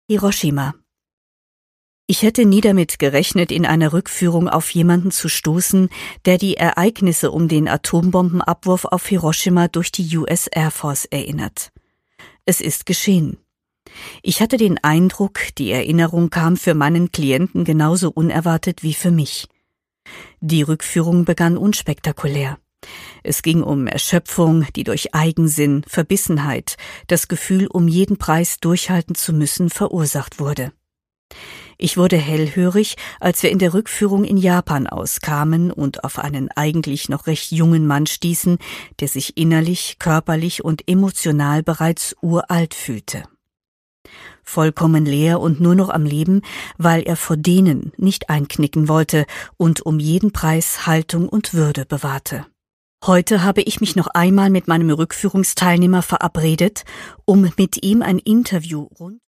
Hiroshima. Ich hätte nie damit gerechnet, in einer Rückführung auf jemanden zu stoßen, der die Ereignisse um den Atombombenabwurf auf Hiroshima durch die US Air Force erinnert. Es ist geschehen. Ich hatte den Eindruck, die Erinnerung kam für meinen Klienten genauso unerwartet wie für mich. Die Rückführung begann unspektakulär. Es ging um Erschöpfung, die durch Eigensinn, Verbissenheit, das Gefühl, um jeden Preis durchhalten zu müssen, verursacht wurde. Ich wurde hellhörig, als wir in der Rückführung in Japan auskamen und auf einen eigentlich noch recht jungen Mann stießen, der sich innerlich, körperlich und emotional bereits uralt fühlte. Vollkommen leer und nur noch am Leben, weil er vor denen nicht einknicken wollte und um jeden Preis Haltung und Würde bewahrte. Heute habe ich mich noch einmal mit meinem Rückführungsteilnehmer verabredet, um mit ihm ein Interview rund